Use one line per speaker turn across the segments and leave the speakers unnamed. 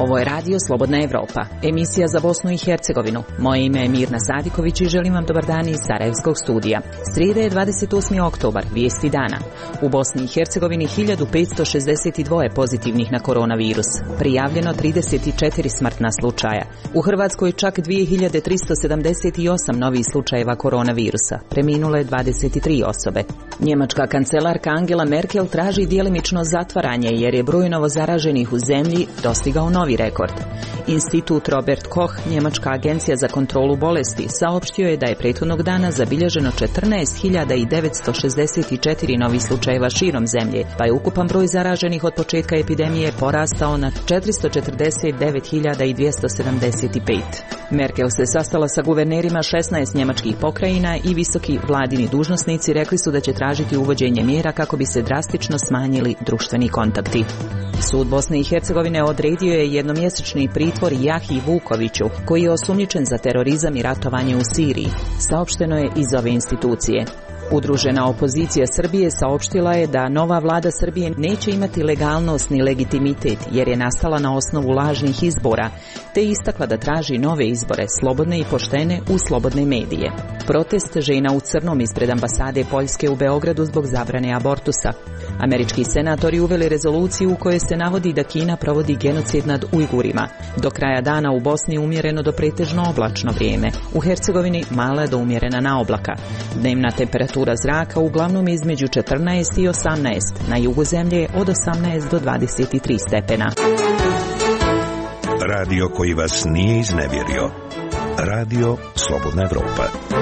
Ovo je Radio Slobodna Evropa, emisija za Bosnu i Hercegovinu. Moje ime je Mirna Sadiković i želim vam dobar dan iz Sarajevskog studija. Srijeda je 28. oktobar, vijesti dana. U Bosni i Hercegovini 1562 pozitivnih na koronavirus, prijavljeno 34 smrtna slučaja. U Hrvatskoj čak 2378 novih slučajeva koronavirusa, preminulo je 23 osobe. Njemačka kancelarka Angela Merkel traži djelimično zatvaranje jer je broj novozaraženih u zemlji dostigao novi rekord. Institut Robert Koch, njemačka agencija za kontrolu bolesti, saopštio je da je prethodnog dana zabilježeno 14.964 novih slučajeva širom zemlje, pa je ukupan broj zaraženih od početka epidemije porastao na 449.275. Merkel se sastala sa guvernerima 16 njemačkih pokrajina i visoki vladini dužnosnici rekli su da će tražiti uvođenje mjera kako bi se drastično smanjili društveni kontakti. Sud Bosne i Hercegovine odredio je jednomjesečni pritvor Jahji Vukoviću, koji je osumnjičen za terorizam i ratovanje u Siriji, saopšteno je iz ove institucije. Udružena opozicija Srbije saopštila je da nova vlada Srbije neće imati legalnost ni legitimitet jer je nastala na osnovu lažnih izbora, te istakla da traži nove izbore, slobodne i poštene u slobodne medije. Protest žena u crnom ispred ambasade Poljske u Beogradu zbog zabrane abortusa. Američki senatori uveli rezoluciju u kojoj se navodi da Kina provodi genocid nad Ujgurima. Do kraja dana u Bosni umjereno do pretežno oblačno vrijeme. U Hercegovini mala do umjerena na oblaka. Dnevna temperatura zraka uglavnom između 14 i 18, na jugu zemlje od 18 do 23 stepena.
Radio koji vas nije iznevjerio. Radio Slobodna Evropa.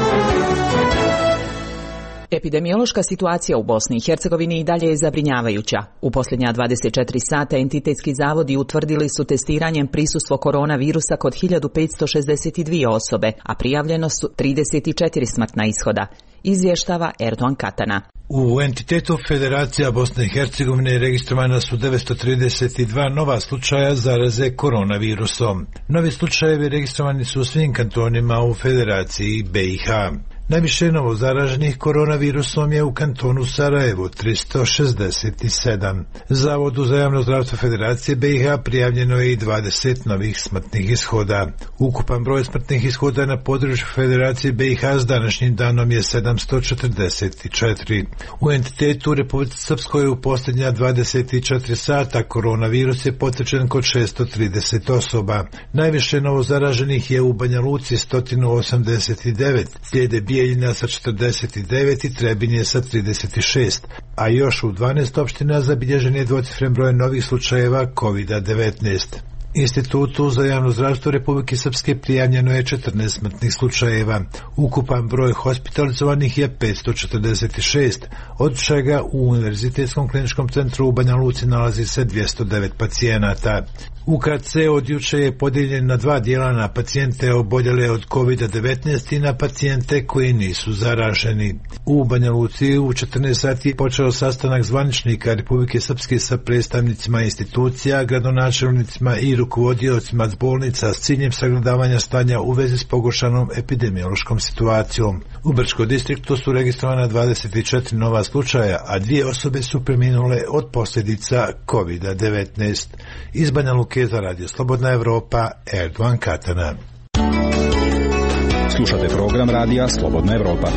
Epidemiološka situacija u Bosni i Hercegovini i dalje je zabrinjavajuća. U posljednja 24 sata entitetski zavodi utvrdili su testiranjem prisustvo koronavirusa kod 1562 osobe, a prijavljeno su 34 smrtna ishoda, izvještava Erdogan Katana.
U entitetu Federacija Bosne i Hercegovine registrovana su 932 nova slučaja zaraze koronavirusom. Novi slučajevi registrovani su u svim kantonima u Federaciji BiH. Najviše novo zaraženih koronavirusom je u kantonu Sarajevo, 367. Zavodu za javno zdravstvo Federacije BiH prijavljeno je i 20 novih smrtnih ishoda. Ukupan broj smrtnih ishoda na području Federacije BiH s današnjim danom je 744. U entitetu Republike Srpskoj u posljednja 24 sata koronavirus je potvrđen kod 630 osoba. Najviše novo zaraženih je u Banja Luci 189, slijede Bijeljina sa 49 i Trebinje sa 36, a još u 12 opština zabilježen je dvocifren broj novih slučajeva COVID-19. Institutu za javno zdravstvo Republike Srpske prijavljeno je 14 smrtnih slučajeva. Ukupan broj hospitalizovanih je 546, od čega u Univerzitetskom kliničkom centru u Banja Luci nalazi se 209 pacijenata. UKC od juče je podijeljen na dva dijela, na pacijente oboljele od COVID-19 i na pacijente koji nisu zaraženi. U Banja Luci u 14 sati je počeo sastanak zvaničnika Republike Srpske sa predstavnicima institucija, gradonačelnicima i rukovodiocima bolnica s ciljem sagledavanja stanja u vezi s pogoršanom epidemiološkom situacijom. U Brčkom distriktu su registrovana 24 nova slučaja, a 2 osobe su preminule od posljedica COVID-19. Iz Banja Luke za Radio Slobodna Evropa, Erdogan Katana.
Slušate program Radija Slobodna Evropa.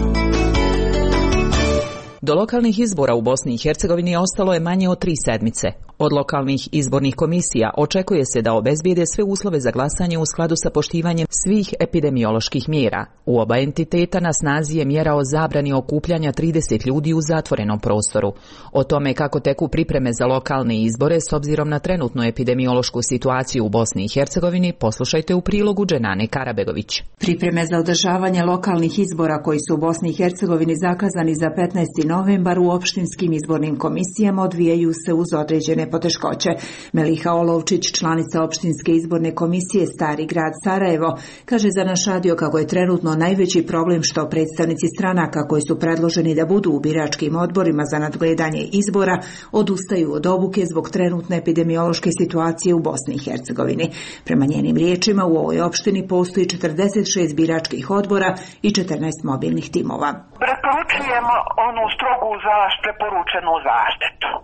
Do lokalnih izbora u Bosni i Hercegovini ostalo je manje od 3 sedmice. Od lokalnih izbornih komisija očekuje se da obezbijede sve uslove za glasanje u skladu sa poštivanjem svih epidemioloških mjera. U oba entiteta na snazi je mjera o zabrani okupljanja 30 ljudi u zatvorenom prostoru. O tome kako teku pripreme za lokalne izbore s obzirom na trenutnu epidemiološku situaciju u Bosni i Hercegovini poslušajte u prilogu Dženane Karabegović.
Pripreme za održavanje lokalnih izbora koji su u Bosni i Hercegovini zakazani za 15. novembar u opštinskim izbornim komisijama odvijaju se uz određene poteškoće. Meliha Olovčić, članica opštinske izborne komisije Stari grad Sarajevo, kaže za naš radio kako je trenutno najveći problem što predstavnici stranaka koji su predloženi da budu u biračkim odborima za nadgledanje izbora odustaju od obuke zbog trenutne epidemiološke situacije u Bosni i Hercegovini. Prema njenim riječima u ovoj opštini postoji 46 biračkih odbora i 14 mobilnih timova.
Preporučujemo onu strogu preporučenu zaštitu.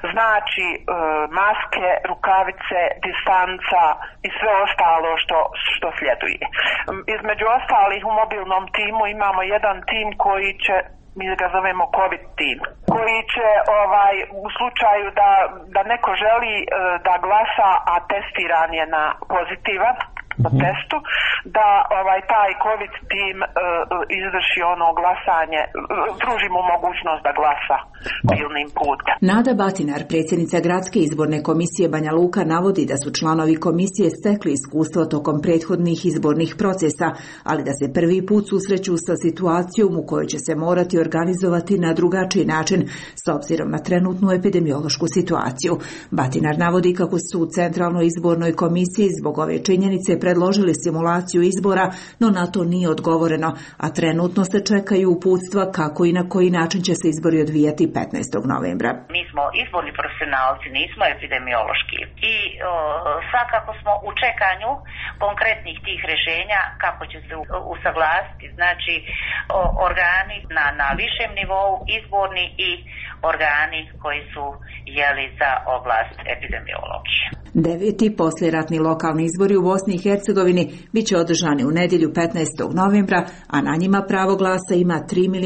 Znači maske, rukavice, distanca i sve ostalo što sljeduje. Između ostalih u mobilnom timu imamo jedan tim koji će, mi ga zovemo COVID tim, koji će u slučaju da neko želi da glasa, a testiran je na pozitivan po testu, da taj COVID tim izvrši ono glasanje, pruži mu mogućnost da glasa bilnim putem.
Nada Batinar, predsjednica Gradske izborne komisije Banja Luka, navodi da su članovi komisije stekli iskustvo tokom prethodnih izbornih procesa, ali da se prvi put susreću sa situacijom u kojoj će se morati organizovati na drugačiji način s obzirom na trenutnu epidemiološku situaciju. Batinar navodi kako su u Centralnoj izbornoj komisiji zbog ove činjenice predložili simulaciju izbora, no na to nije odgovoreno, a trenutno se čekaju uputstva kako i na koji način će se izbori odvijati 15. novembra.
Mi smo izborni profesionalci, nismo epidemiološki i svakako smo u čekanju konkretnih tih rješenja kako će se usaglasiti, znači organi na višem nivou, izborni i organi koji su za oblast epidemiologije.
9. poslijeratni lokalni izbori u Bosni i Hercegovini bit će održani u nedjelju 15. novembra, a na njima pravo glasa ima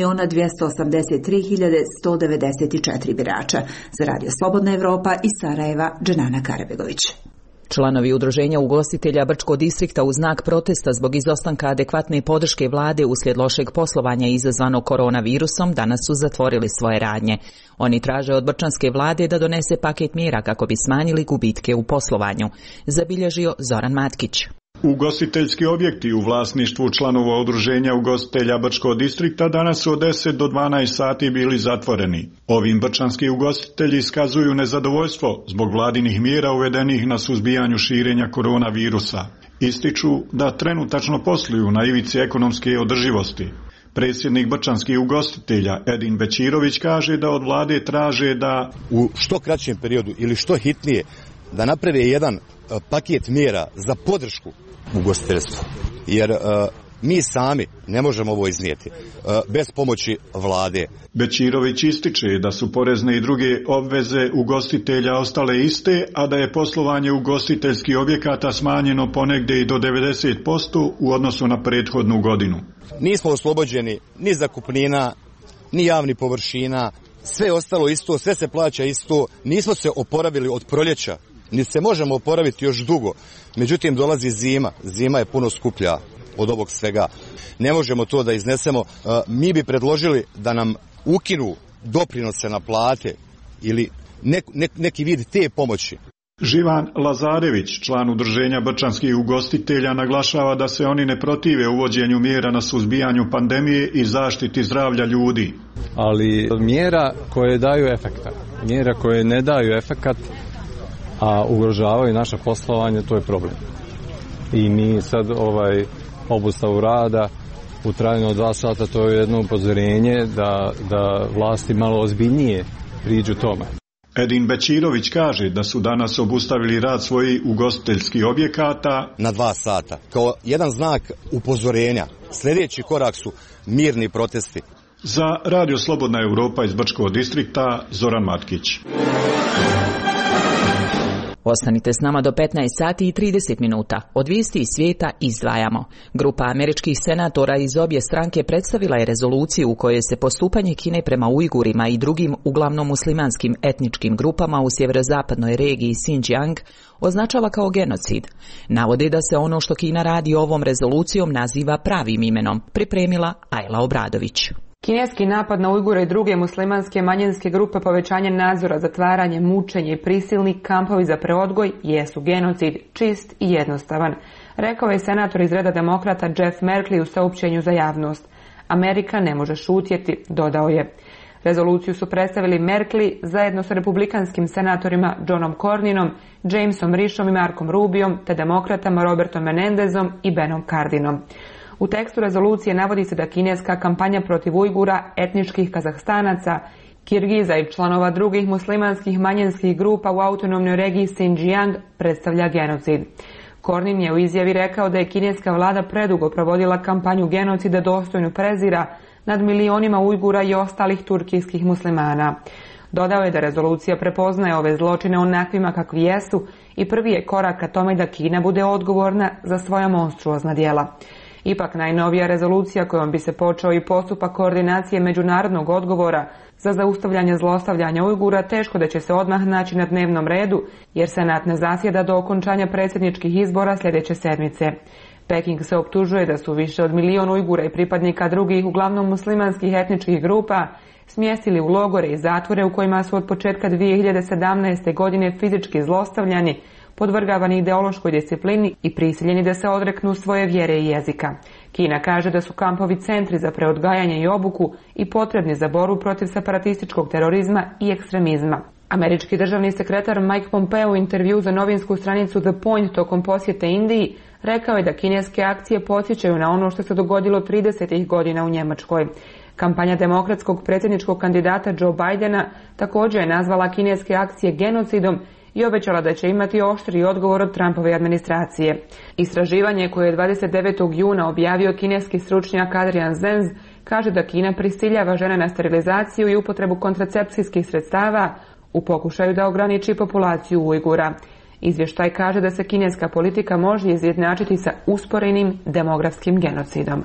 3.283.194 birača. Za Radio Slobodna Evropa iz Sarajeva, Dženana Karabegović.
Članovi udruženja ugostitelja Brčkog distrikta u znak protesta zbog izostanka adekvatne podrške vlade uslijed lošeg poslovanja izazvanog koronavirusom danas su zatvorili svoje radnje. Oni traže od brčanske vlade da donese paket mjera kako bi smanjili gubitke u poslovanju, zabilježio Zoran Matkić.
Ugostiteljski objekti u vlasništvu članova udruženja ugostitelja Brčkog distrikta danas su od 10 do 12 sati bili zatvoreni. Ovim brčanski ugostitelji iskazuju nezadovoljstvo zbog vladinih mjera uvedenih na suzbijanju širenja koronavirusa. Ističu da trenutačno posluju na ivici ekonomske održivosti. Predsjednik brčanskih ugostitelja Edin Bećirović kaže da od vlade traže da
u što kraćem periodu ili što hitnije da naprave jedan paket mjera za podršku ugostiteljstvu. Jer mi sami ne možemo ovo iznijeti bez pomoći vlade.
Bećirović ističe da su porezne i druge obveze ugostitelja ostale iste, a da je poslovanje ugostiteljskih objekata smanjeno ponegdje i do 90% u odnosu na prethodnu godinu.
Nismo oslobođeni ni zakupnina, ni javnih površina, sve ostalo isto, sve se plaća isto, nismo se oporavili od proljeća, ni se možemo oporaviti još dugo. Međutim, dolazi zima, zima je puno skuplja od ovog svega. Ne možemo to da iznesemo. Mi bi predložili da nam ukinu doprinose na plate ili neki vid te pomoći.
Živan Lazarević, član udruženja brčanskih ugostitelja, naglašava da se oni ne protive uvođenju mjera na suzbijanju pandemije i zaštiti zdravlja ljudi.
Ali mjera koje daju efekta, mjera koje ne daju efekat, a ugrožavaju naše poslovanje, to je problem. I mi sad obustavu rada u trajanju od 2 sata, to je jedno upozorenje da vlasti malo ozbiljnije priđu tome.
Edin Bećirović kaže da su danas obustavili rad svojih ugostiteljskih objekata
na 2 sata. Kao jedan znak upozorenja. Sljedeći korak su mirni protesti.
Za Radio Slobodna Evropa iz Brčkog distrikta, Zoran Matkić.
Ostanite s nama do 15 sati i 30 minuta. Od vijesti iz svijeta izdvajamo. Grupa američkih senatora iz obje stranke predstavila je rezoluciju u kojoj se postupanje Kine prema Ujgurima i drugim uglavnom muslimanskim etničkim grupama u sjeverozapadnoj regiji Xinjiang označava kao genocid. Navode da se ono što Kina radi ovom rezolucijom naziva pravim imenom, pripremila Ajla Obradović.
Kineski napad na Ujgure i druge muslimanske manjinske grupe, povećanje nadzora, zatvaranje, mučenje i prisilni kampovi za preodgoj jesu genocid, čist i jednostavan, rekao je senator iz reda demokrata Jeff Merkley u saopćenju za javnost. Amerika ne može šutjeti, dodao je. Rezoluciju su predstavili Merkley zajedno sa republikanskim senatorima Johnom Cornynom, Jamesom Rishom i Markom Rubiom, te demokratama Robertom Menendezom i Benom Cardinom. U tekstu rezolucije navodi se da kineska kampanja protiv Ujgura, etničkih Kazahstanaca, Kirgiza i članova drugih muslimanskih manjinskih grupa u autonomnoj regiji Xinjiang predstavlja genocid. Cornyn je u izjavi rekao da je kineska vlada predugo provodila kampanju genocida dostojnu prezira nad milionima Ujgura i ostalih turkijskih muslimana. Dodao je da rezolucija prepoznaje ove zločine onakvima kakvi jesu i prvi je korak ka tome da Kina bude odgovorna za svoja monstruozna djela. Ipak najnovija rezolucija kojom bi se počeo i postupak koordinacije međunarodnog odgovora za zaustavljanje zlostavljanja Ujgura teško da će se odmah naći na dnevnom redu, jer Senat ne zasjeda do okončanja predsjedničkih izbora sljedeće sedmice. Peking se optužuje da su više od 1 milion Ujgura i pripadnika drugih, uglavnom muslimanskih etničkih grupa, smjestili u logore i zatvore u kojima su od početka 2017. godine fizički zlostavljani, podvrgavani ideološkoj disciplini i prisiljeni da se odreknu svoje vjere i jezika. Kina kaže da su kampovi centri za preodgajanje i obuku i potrebni za borbu protiv separatističkog terorizma i ekstremizma. Američki državni sekretar Mike Pompeo u intervju za novinsku stranicu The Point tokom posjete Indiji rekao je da kineske akcije podsjećaju na ono što se dogodilo 30. godina u Njemačkoj. Kampanja demokratskog predsjedničkog kandidata Joe Bidena također je nazvala kineske akcije genocidom i obećala da će imati oštri odgovor od Trumpove administracije. Istraživanje koje je 29. juna objavio kineski stručnjak Adrian Zenz kaže da Kina prisiljava žene na sterilizaciju i upotrebu kontracepcijskih sredstava u pokušaju da ograniči populaciju Ujgura. Izvještaj kaže da se kineska politika može izjednačiti sa usporenim demografskim genocidom.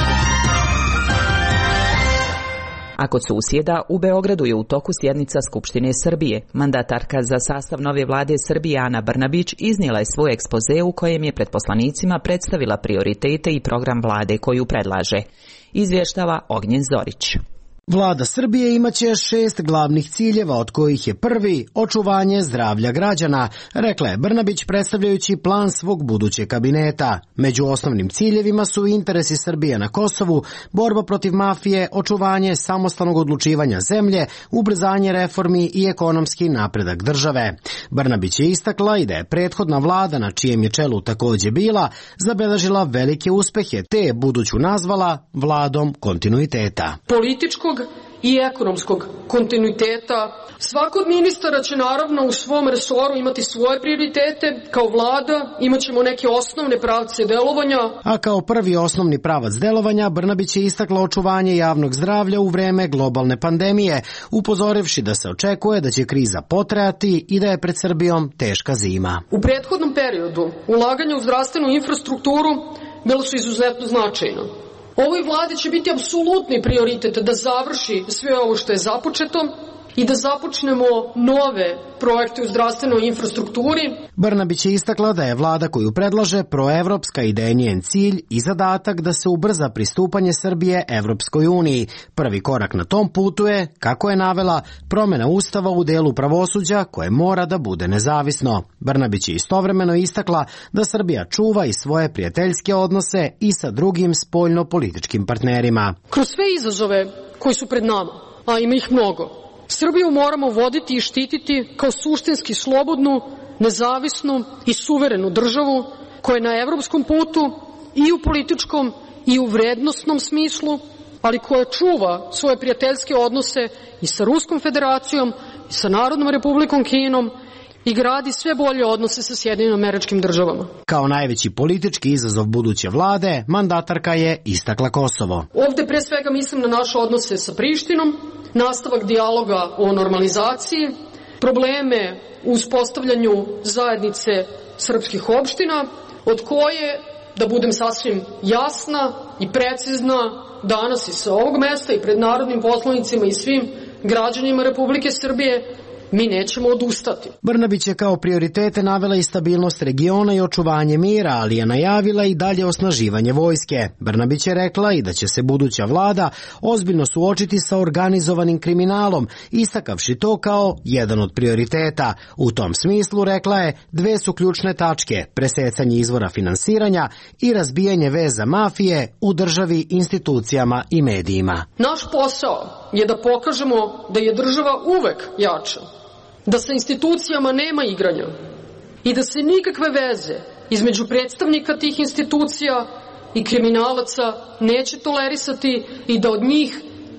A kod susjeda, u Beogradu je u toku sjednica Skupštine Srbije. Mandatarka za sastav nove vlade Srbije Ana Brnabić iznijela je svoj ekspoze u kojem je pred poslanicima predstavila prioritete i program vlade koju predlaže. Izvještava Ognjen Zorić.
Vlada Srbije imaće 6 glavnih ciljeva, od kojih je prvi očuvanje zdravlja građana, rekla je Brnabić predstavljajući plan svog budućeg kabineta. Među osnovnim ciljevima su interesi Srbije na Kosovu, borba protiv mafije, očuvanje samostalnog odlučivanja zemlje, ubrzanje reformi i ekonomski napredak države. Brnabić je istakla i da je prethodna vlada, na čijem je čelu također bila, zabeležila velike uspehe, te je buduću nazvala vladom kontinuiteta.
Političkog i ekonomskog kontinuiteta. Svako od ministara će naravno u svom resoru imati svoje prioritete. Kao vlada imaćemo neke osnovne pravce delovanja.
A kao prvi osnovni pravac delovanja Brnabić je istakla očuvanje javnog zdravlja u vreme globalne pandemije, upozorivši da se očekuje da će kriza potrajati i da je pred Srbijom teška zima.
U prethodnom periodu ulaganja u zdravstvenu infrastrukturu bilo su izuzetno značajno. Ovoj vladi će biti apsolutni prioritet da završi sve ovo što je započeto i da započnemo nove projekte u zdravstvenoj infrastrukturi.
Brnabić je istakla da je vlada koju predlaže proevropska i da je njen cilj i zadatak da se ubrza pristupanje Srbije Evropskoj uniji. Prvi korak na tom putu je, kako je navela, promjena ustava u delu pravosuđa koje mora da bude nezavisno. Brnabić je istovremeno istakla da Srbija čuva i svoje prijateljske odnose i sa drugim spoljno-političkim partnerima.
Kroz sve izazove koji su pred nama, a ima ih mnogo, Srbiju moramo voditi i štititi kao suštinski slobodnu, nezavisnu i suverenu državu koja je na evropskom putu i u političkom i u vrednosnom smislu, ali koja čuva svoje prijateljske odnose i sa Ruskom federacijom i sa Narodnom republikom Kinom i gradi sve bolje odnose sa Sjedinjenim Američkim Državama.
Kao najveći politički izazov buduće vlade, mandatarka je istakla Kosovo.
Ovde pre svega mislim na naše odnose sa Prištinom, nastavak dijaloga o normalizaciji, probleme u uspostavljanju zajednice srpskih opština, od koje, da budem sasvim jasna i precizna, danas i sa ovog mesta i pred narodnim poslanicima i svim građanima Republike Srbije, mi nećemo odustati.
Brnabić je kao prioritete navela i stabilnost regiona i očuvanje mira, ali je najavila i dalje osnaživanje vojske. Brnabić je rekla i da će se buduća vlada ozbiljno suočiti sa organizovanim kriminalom, istakavši to kao jedan od prioriteta. U tom smislu, rekla je, 2 su ključne tačke: presecanje izvora finansiranja i razbijanje veza mafije u državi, institucijama i medijima.
Naš posao je da pokažemo da je država uvek jača, da sa institucijama nema igranja i da se nikakve veze između predstavnika tih institucija i kriminalaca neće tolerisati i da od njih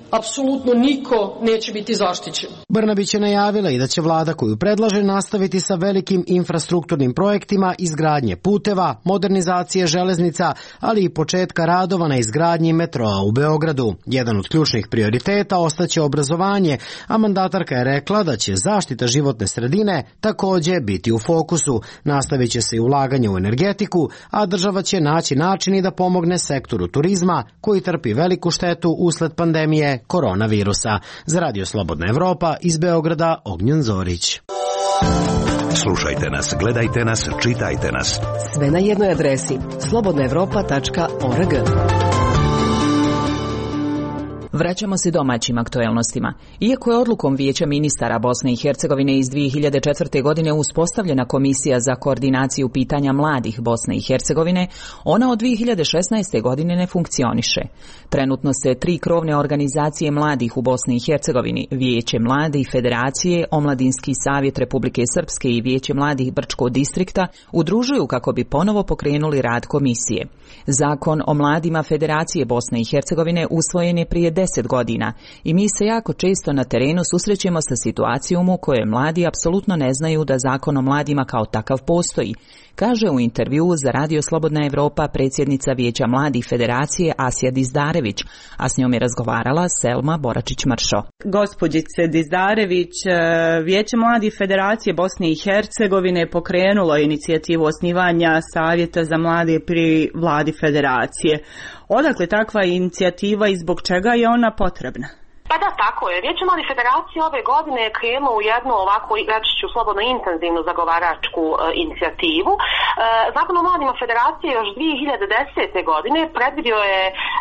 apsolutno niko neće biti zaštićen.
Brnabić je najavila i da će vlada koju predlaže nastaviti sa velikim infrastrukturnim projektima izgradnje puteva, modernizacije železnica, ali i početka radova na izgradnji metroa u Beogradu. Jedan od ključnih prioriteta ostaće obrazovanje, a mandatarka je rekla da će zaštita životne sredine također biti u fokusu. Nastavit će se i ulaganje u energetiku, a država će naći načini da pomogne sektoru turizma koji trpi veliku štetu usled pandemije koronavirusa. Za Radio Slobodna Evropa iz Beograda, Ognjen Zorić.
Slušajte nas, gledajte nas, čitajte nas.
Sve na jednoj adresi slobodnaevropa.org.
Vraćamo se domaćim aktuelnostima. Iako je odlukom Vijeća ministara Bosne i Hercegovine iz 2004. godine uspostavljena Komisija za koordinaciju pitanja mladih Bosne i Hercegovine, ona od 2016. godine ne funkcioniše. Trenutno se 3 krovne organizacije mladih u Bosni i Hercegovini, Vijeće mladih Federacije, Omladinski savjet Republike Srpske i Vijeće mladih Brčkog distrikta udružuju kako bi ponovo pokrenuli rad komisije. Zakon o mladima Federacije Bosne i Hercegovine usvojen je prije 10 godina i mi se jako često na terenu susrećemo sa situacijom u kojoj mladi apsolutno ne znaju da zakon o mladima kao takav postoji, kaže u intervjuu za Radio Slobodna Evropa predsjednica Vijeća mladih Federacije Asja Dizdarević, a s njom je razgovarala Selma Boračić-Mršo.
Gospođice Dizdarević, Vijeće mladih Federacije Bosne i Hercegovine pokrenulo inicijativu osnivanja Savjeta za mlade pri vladi Federacije. Odakle takva inicijativa i zbog čega je ona potrebna?
Pa da, tako je. Vijeće mladih Federacije ove godine je krenulo u jednu ovako, reći ću slobodno, intenzivnu zagovaračku inicijativu. Zakon o mladima Federacije još 2010. godine predvidio je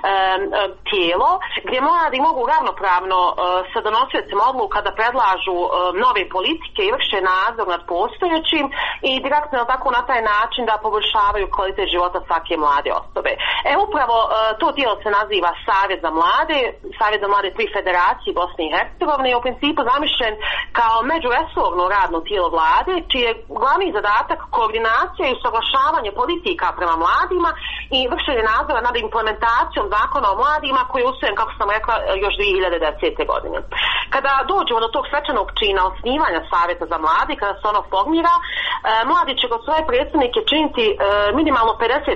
tijelo gdje mladi mogu ravnopravno sa donosiocima odluka da predlažu nove politike i vrše nadzor nad postojećim i direktno tako na taj način da poboljšavaju kvalitet života svake mlade osobe. Upravo to tijelo se naziva Savjet za mlade pri Federaciji Bosne i Hercegovine je u principu zamišljen kao međuresorno radno tijelo vlade, čiji je glavni zadatak koordinacija i usaglašavanje politika prema mladima i vršenje nadzora nad implementacijom zakona o mladima koji je usvojen, kako sam rekla, još 2010. godine. Kada dođemo do tog svečanog čina osnivanja Savjeta za mlade, kada se ono formira, mladi će kod svoje predstavnike činiti minimalno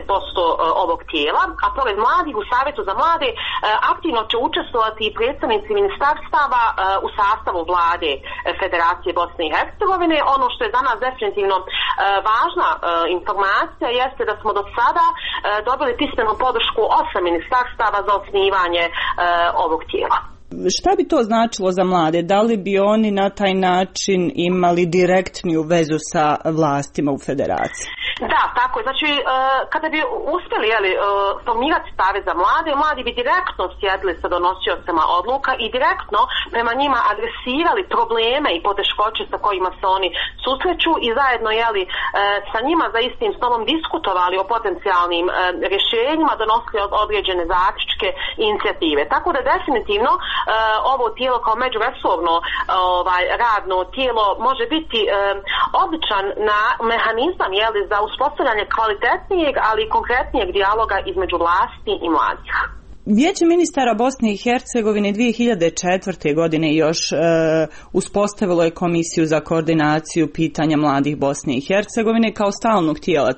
50% ovog tijela, a pored mladih u Savjetu za mlade aktivno će učestvovati i predstavnici ministarstava u sastavu vlade Federacije Bosne i Hercegovine. Ono što je za nas definitivno važna informacija jeste da smo do sada dobili pismenu podršku 8 ministarstava za osnivanje ovog tijela.
Šta bi to značilo za mlade? Da li bi oni na taj način imali direktniju vezu sa vlastima u Federaciji?
Da, tako je. Znači, kada bi uspjeli formirati Savjet za mlade, mladi bi direktno sjedli sa donosiocima odluka i direktno prema njima adresirali probleme i poteškoće sa kojima se oni susreću i zajedno sa njima za istim stolom diskutovali o potencijalnim rješenjima, donosili određene zaključke i inicijative. Tako da definitivno ovo tijelo kao međuresorno radno tijelo može biti odličan mehanizam za uspostavljanje kvalitetnijeg, ali i konkretnijeg dijaloga između vlasti i mladih.
Vijeće ministara Bosne i Hercegovine 2004. godine još uspostavilo je Komisiju za koordinaciju pitanja mladih Bosne i Hercegovine kao stalnog tijela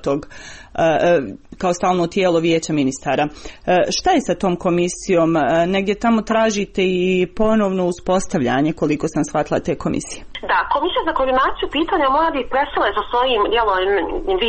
kao stalno tijelo Vijeća ministara. Šta je sa tom komisijom? Negdje tamo tražite i ponovno uspostavljanje, koliko sam shvatila, te komisije.
Da, Komisija za koordinaciju pitanja mladih prestala je sa svojim djelovanjem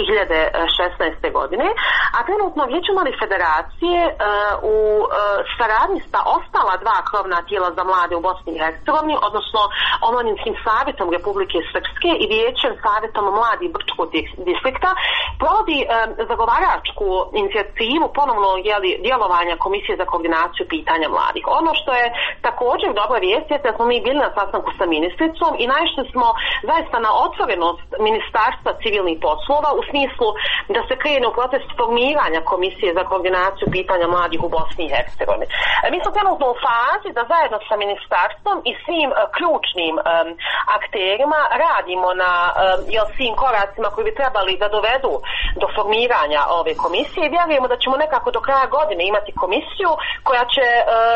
2016. godine, a trenutno Vijeće mladih Federacije u saradnji sa ostala 2 krovna tijela za mlade u Bosni i Hercegovini, odnosno Omladinskim savjetom Republike Srpske i Vijećem savjetom mladih Brčkog distrikta, provodi zagovaračku inicijativu ponovno djelovanja Komisije za koordinaciju pitanja mladih. Ono što je također dobra vijest je da smo mi bili na sastanku sa ministricom i naišli smo zaista na otvorenost Ministarstva civilnih poslova u smislu da se krene u proces formiranja Komisije za koordinaciju pitanja mladih u Bosni i Hercegovini. Mi smo trenutno u fazi da zajedno sa ministarstvom i svim ključnim akterima radimo na svim koracima koji bi trebali da dovedu do formiranja formiranja ove komisije. Vjerujemo da ćemo nekako do kraja godine imati komisiju koja će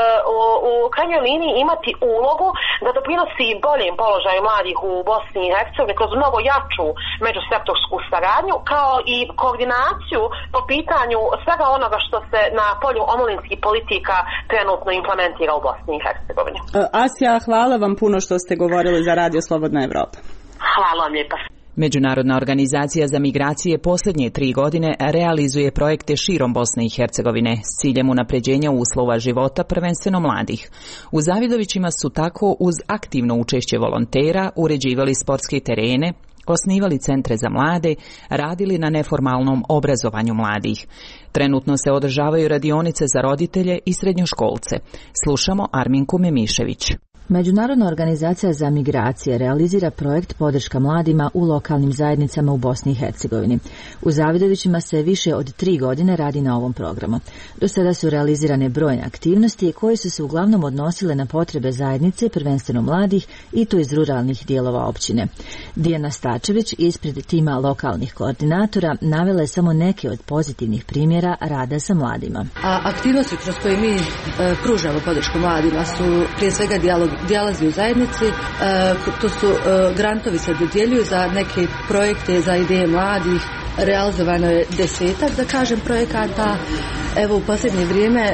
u krajnjoj liniji imati ulogu da doprinosi boljem položaju mladih u Bosni i Hercegovini kroz mnogo jaču međusektorsku saradnju, kao i koordinaciju po pitanju svega onoga što se na polju omladinskih politika trenutno implementira u Bosni i Hercegovini.
Asja, hvala vam puno što ste govorili za Radio Slobodna Evropa.
Hvala vam lijepa.
Međunarodna organizacija za migracije posljednje 3 godine realizuje projekte širom Bosne i Hercegovine s ciljem unapređenja uslova života, prvenstveno mladih. U Zavidovićima su tako uz aktivno učešće volontera uređivali sportske terene, osnivali centre za mlade, radili na neformalnom obrazovanju mladih. Trenutno se održavaju radionice za roditelje i srednjoškolce. Slušamo Arminku Memišević.
Međunarodna organizacija za migracije realizira projekt podrška mladima u lokalnim zajednicama u Bosni i Hercegovini. U Zavidovićima se više od 3 godine radi na ovom programu. Do sada su realizirane brojne aktivnosti koje su se uglavnom odnosile na potrebe zajednice, prvenstveno mladih, i to iz ruralnih dijelova općine. Dijana Stačević ispred tima lokalnih koordinatora navela je samo neke od pozitivnih primjera rada sa mladima.
Aktivnosti kroz koje mi pružamo podršku mladima su prije svega dijalozi u zajednici, to su grantovi se dodjeljuju za neke projekte, za ideje mladih, realizovano je 10-ak, da kažem, projekata. Evo u posljednje vrijeme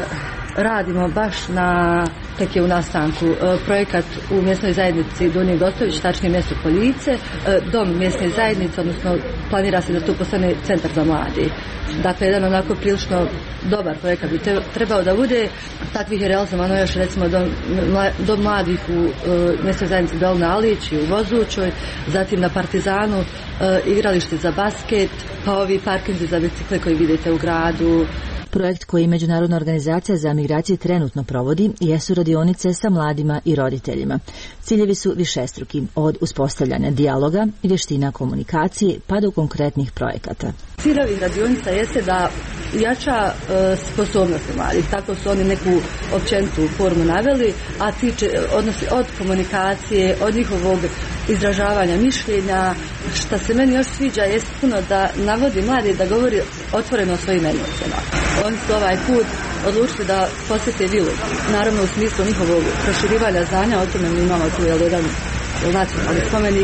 radimo baš na, tek je u nastanku, projekat u mjesnoj zajednici Donji Gostović, tačnije mjesto Poljice, dom mjesne zajednice, odnosno planira se da to postane centar za mladi. Dakle, jedan onako prilično dobar projekat bi trebao da bude. Takvih je realizovano još recimo dom mladih u mjesnoj zajednici Dolna Alić i u Vozućoj, zatim na Partizanu igralište za basket, pa ovi parkinzi za bicikle koji vidite u gradu.
Projekt koji Međunarodna organizacija za migracije trenutno provodi jesu radionice sa mladima i roditeljima. Ciljevi su višestruki, od uspostavljanja dijaloga, vještina komunikacije pa do konkretnih projekata.
Cilj ovih radionica jeste da jača sposobnosti mladih, tako su oni neku općenitu formu naveli, a odnosi od komunikacije, od njihovog izražavanja mišljenja. Šta se meni još sviđa jest puno da navodi mlade da govori otvoreno o svojim emocijama. Oni su ovaj put odlučili da posjete vilu, naravno u smislu njihovog proširivanja znanja, o tome mi imamo tu jedan nacionalni spomenik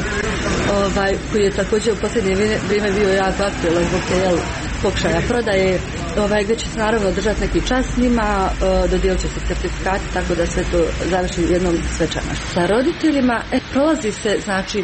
koji je također u posljednje vrijeme bio jako aktualan zbog te pokušaja prodaje, gdje će se naravno držati neki čas s njima, dodijelit će se certifikati, tako da sve to završi jednom svečanošću. Sa roditeljima prolazi se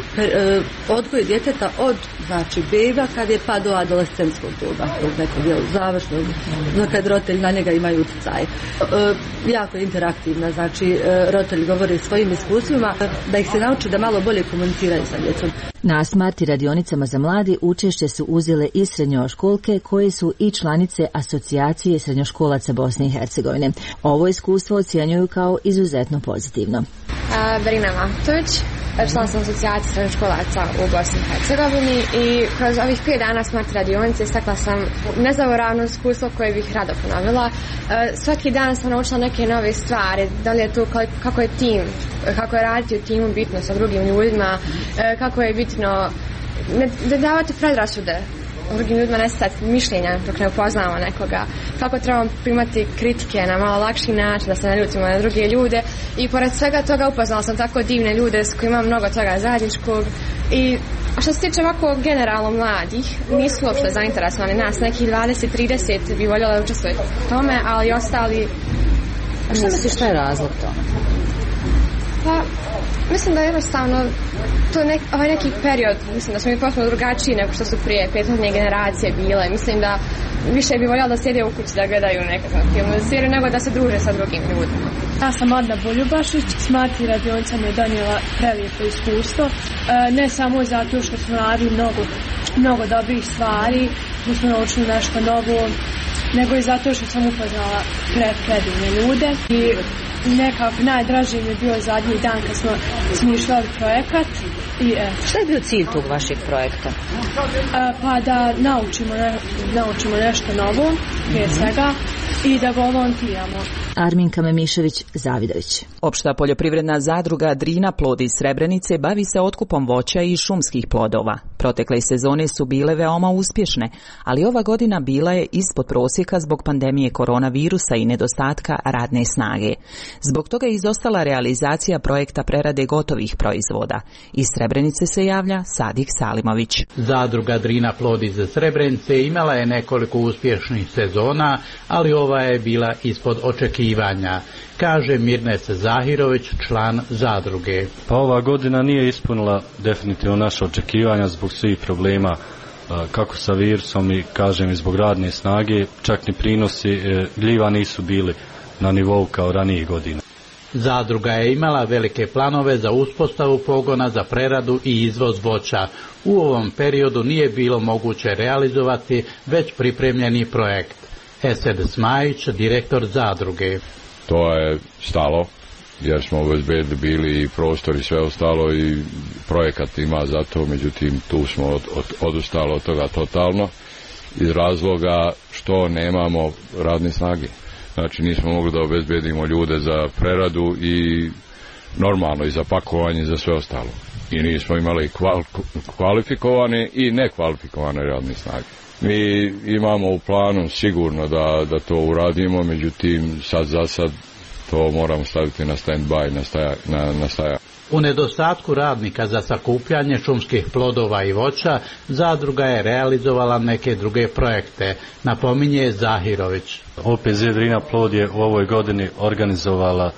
odgoj djeteta od beba kad je pa do adolescentskog doba, nekog je završnog, kad roditelji na njega imaju utjecaj. Jako je interaktivna, roditelji govore svojim iskustvima, da ih se nauči da malo bolje komuniciraju sa djecom.
Na Smart i radionicama za mladi učešće su uzele i srednjoškolke koje su i članice Asocijacije srednjoškolaca Bosne i Hercegovine. Ovo iskustvo ocjenjuju kao izuzetno pozitivno.
Verina Mahtović, član sam Asocijacije srednjoškolaca u Bosni i Hercegovini i kroz ovih 5 dana Smart radionice stekla sam nezaboravno iskustvo koje bih rado ponovila. Svaki dan sam naučila neke nove stvari, da li je to kako je tim, kako je raditi u timu bitno sa drugim ljudima, kako je bitno ne davati predrasude drugim ljudima, ne stati mišljenja dok ne upoznamo nekoga, kako trebamo primati kritike na malo lakši način, da se ne ljutimo na druge ljude, i pored svega toga upoznala sam tako divne ljude s kojima imam mnogo toga zajedničkog. A što se tiče ovako generalno mladih, nisu uopšte zainteresovani, nas nekih 20-30 bi voljela da učestvuje u tome, ali ostali...
A što misliš, šta je razlog tome?
Pa, mislim da je jednostavno to ovaj neki period, mislim da smo mi potpuno drugačiji nego što su prije prethodne generacije bile. Mislim da više bi voljela da sjede u kući da gledaju nekakvu filmu seriju nego da se druže sa drugim ljudima.
Ja sam Adna Boljubašić, Smart i radionica mi je donijela prelijepo iskustvo, ne samo zato što smo radili mnogo dobrih stvari, što smo naučili nešto novo, nego i zato što sam upoznala predivne ljude i nekako najdraži mi je bio zadnji dan kad smo smišljali projekat.
Šta je bio cilj tog vašeg projekta?
Pa da naučimo nešto novo, prije svega, i da volontiramo.
Arminka Memišević-Zavidović.
Opšta poljoprivredna zadruga Drina Plod iz Srebrenice bavi se otkupom voća i šumskih plodova. Protekle sezone su bile veoma uspješne, ali ova godina bila je ispod prosjeka zbog pandemije koronavirusa i nedostatka radne snage. Zbog toga je izostala realizacija projekta prerade gotovih proizvoda. Iz Srebrenice se javlja Sadik Salimović.
Zadruga Drina Plod iz Srebrenice imala je nekoliko uspješnih sezona, ali ova je bila ispod očekivanja, kaže Mirnes Zahirović, član zadruge.
Pa ova godina nije ispunila definitivno naše očekivanja zbog svih problema, kako sa virusom i kažem i zbog radne snage, čak ni prinosi gljiva nisu bili na nivou kao ranijih godina.
Zadruga je imala velike planove za uspostavu pogona za preradu i izvoz voća. U ovom periodu nije bilo moguće realizovati već pripremljeni projekt. Esed Smajić, direktor zadruge.
To je stalo jer smo obezbedili bili i prostor i sve ostalo i projekat ima za to, međutim tu smo odustali od toga totalno iz razloga što nemamo radne snage. Znači nismo mogli da obezbedimo ljude za preradu i normalno i za pakovanje i za sve ostalo. I nismo imali kvalifikovane i nekvalifikovane radne snage. Mi imamo u planu sigurno da to uradimo, međutim za sad to moramo staviti na stand-by, na staja.
U nedostatku radnika za sakupljanje šumskih plodova i voća, zadruga je realizovala neke druge projekte, napominje Zahirović.
OPZ Drina Plod je u ovoj godini organizovala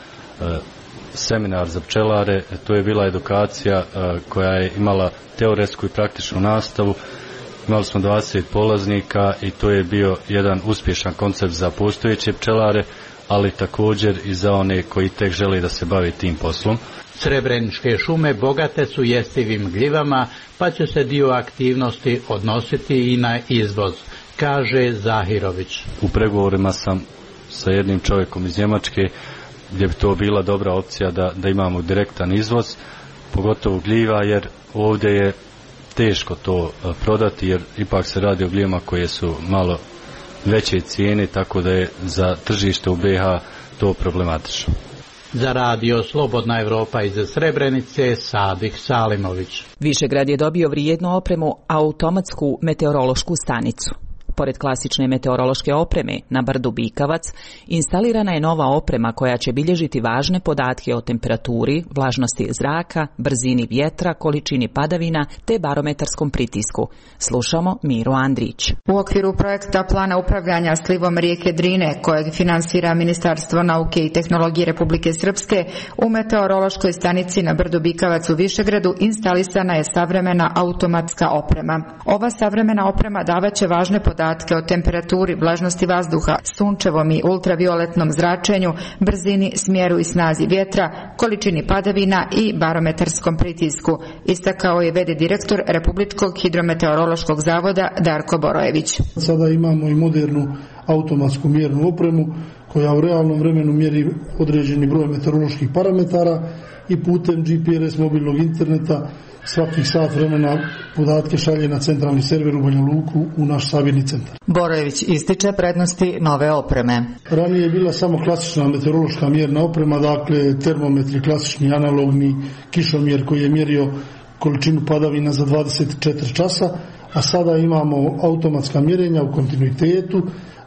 seminar za pčelare. To je bila edukacija koja je imala teoretsku i praktičnu nastavu. Imali smo 20 polaznika i to je bio jedan uspješan koncept za postojeće pčelare, ali također i za one koji tek žele da se bave tim poslom.
Srebreničke šume bogate su jestivim gljivama, pa će se dio aktivnosti odnositi i na izvoz, kaže Zahirović.
U pregovorima sam sa jednim čovjekom iz Njemačke gdje bi to bila dobra opcija da imamo direktan izvoz, pogotovo gljiva, jer ovdje je teško to prodati, jer ipak se radi o gljivama koje su malo veće cijene, tako da je za tržište u BiH to problematično.
Za radio Slobodna Evropa iz Srebrenice, Sadik Salimović.
Višegrad je dobio vrijednu opremu, automatsku meteorološku stanicu. Pored klasične meteorološke opreme na brdu Bikavac, instalirana je nova oprema koja će bilježiti važne podatke o temperaturi, vlažnosti zraka, brzini vjetra, količini padavina te barometarskom pritisku. Slušamo Miru Andrić.
U okviru projekta plana upravljanja slivom rijeke Drine, kojeg finansira Ministarstvo nauke i tehnologije Republike Srpske, u meteorološkoj stanici na brdu Bikavac u Višegradu instalisana je savremena automatska oprema. Ova savremena oprema davaće važne podatke o temperaturi, vlažnosti vazduha, sunčevom i ultravioletnom zračenju, brzini, smjeru i snazi vjetra, količini padavina i barometarskom pritisku, istakao je v.d. direktor Republičkog hidrometeorološkog zavoda Darko Borojević.
Sada imamo i modernu automatsku mjernu opremu koja u realnom vremenu mjeri određeni broj meteoroloških parametara i putem GPRS mobilnog interneta svakih sat vremena podatke šalje na centralni server u Banja Luku u naš sabirni centar.
Borojević ističe prednosti nove opreme.
Ranije je bila samo klasična meteorološka mjerna oprema, dakle termometri, klasični analogni kišomjer koji je mjerio količinu padavina za 24 časa, a sada imamo automatska mjerenja u kontinuitetu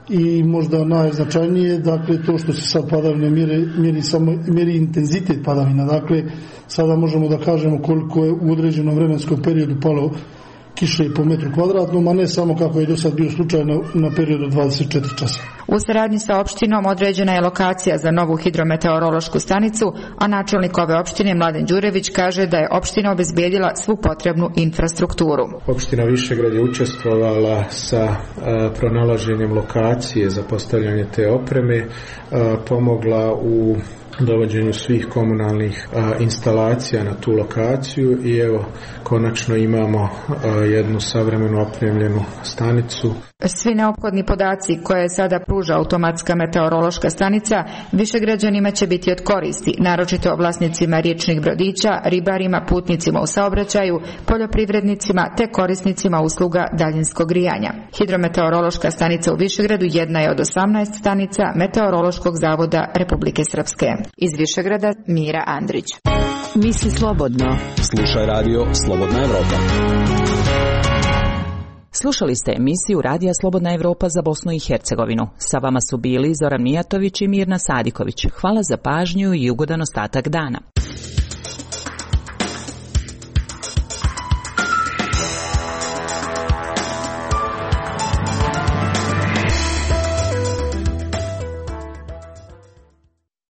i možda najznačajnije, dakle to što se sad padavine mjeri intenzitet padavina, dakle sada možemo da kažemo koliko je u određenom vremenskom periodu palo kiše po metru kvadratnom, a ne samo kako je do sad bio slučaj na periodu 24 časa.
U saradnji sa opštinom određena je lokacija za novu hidrometeorološku stanicu, a načelnik ove opštine Mladen Đurević kaže da je opština obezbijedila svu potrebnu infrastrukturu.
Opština Višegrad je učestvovala sa pronalaženjem lokacije za postavljanje te opreme, pomogla u dovođenju svih komunalnih instalacija na tu lokaciju i evo konačno imamo jednu savremeno opremljenu stanicu.
Svi neophodni podaci koje sada pruža automatska meteorološka stanica Višegrađanima će biti od koristi, naročito vlasnicima riječnih brodića, ribarima, putnicima u saobraćaju, poljoprivrednicima te korisnicima usluga daljinskog grijanja. Hidrometeorološka stanica u Višegradu jedna je od 18 stanica Meteorološkog zavoda Republike Srpske. Iz Višegrada Mira Andrić.
Misli slobodno.
Slušaj radio Slobodna Evropa.
Slušali ste emisiju Radija Slobodna Evropa za Bosnu i Hercegovinu. Sa vama su bili Zoran Mijatović i Mirna Sadiković. Hvala za pažnju i ugodan ostatak dana.